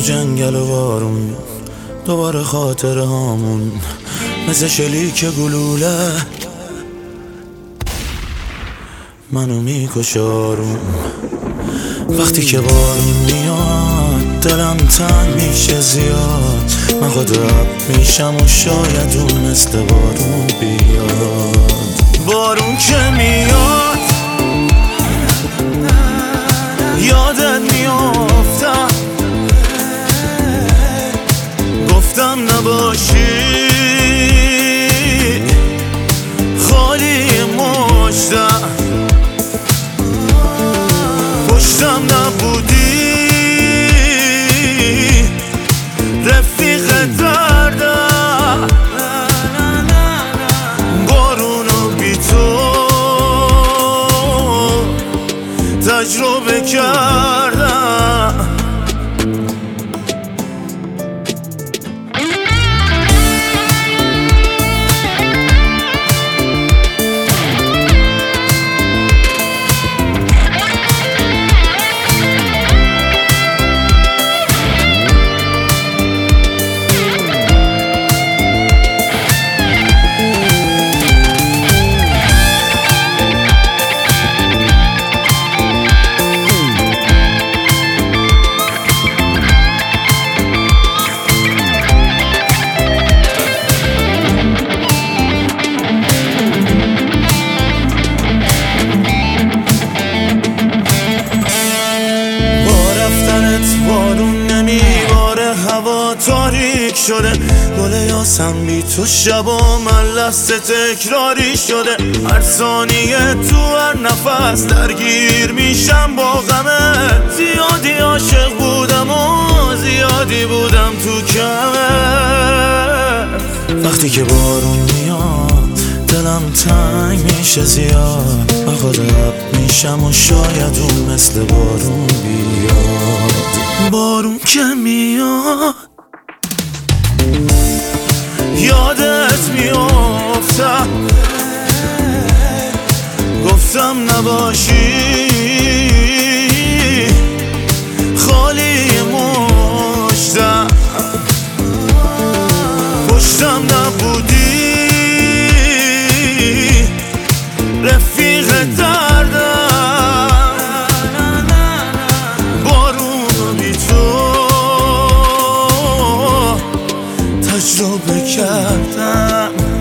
جنگل و بارون، دوباره خاطره هامون مثل شلیک گلوله منو میکشارون. وقتی که بارون میاد دلم تنگ میشه زیاد، من خود رب میشم و شاید اون مثل بارون بیاد. بارون که میاد یادت میافتم، گفتم نباشی خالی مجدم، پشتم نبودی رفیق دردم، بارونو بی تو تجربه کردم. بارون نمیباره، هوا تاریک شده، گل یاسم بی تو شب و من لحظه تکراری شده. هر ثانیه تو هر نفس درگیر میشم با غمه، زیادی عاشق بودم و زیادی بودم تو کمه. وقتی که بارون میاد دلم تنگ میشه زیاد، من خود رب میشم و شاید اون مثل بارون بیاد. بارون که میاد یادت میافتم، گفتم نباشی خالی مجدم، پشتم نبودی رفیق دردم، بارونو بی تو تجربه کردم.